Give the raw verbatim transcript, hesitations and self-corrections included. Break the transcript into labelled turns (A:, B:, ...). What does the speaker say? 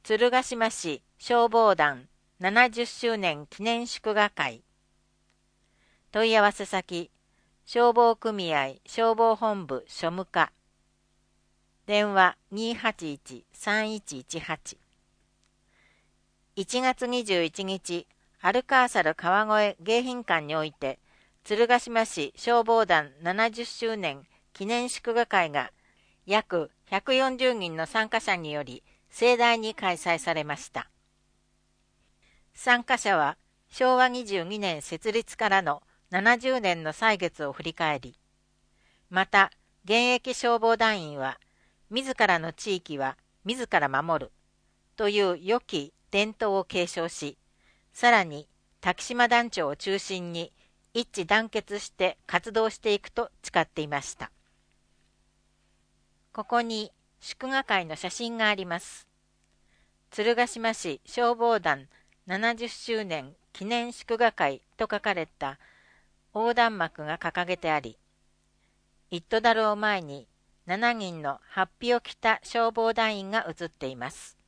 A: 鶴ヶ島市消防団ななじゅっしゅうねん記念祝賀会。問い合わせ先、消防組合消防本部庶務課。電話 にーはちいち さんいちいちはち。いちがつにじゅういちにち、アルカーサル川越迎賓館において、鶴ヶ島市消防団ななじゅっしゅうねん記念祝賀会が約ひゃくよんじゅうにんの参加者により盛大に開催されました。参加者はしょうわにじゅうにねん設立からのななじゅうねんの歳月を振り返り、また現役消防団員は自らの地域は自ら守るという良き伝統を継承し、さらに滝島団長を中心に一致団結して活動していくと誓っていました。ここに祝賀会の写真があります。鶴ヶ島市消防団ななじゅっしゅうねん記念祝賀会と書かれた横断幕が掲げてあり、一斗樽を前にしちにんの法被を着た消防団員が写っています。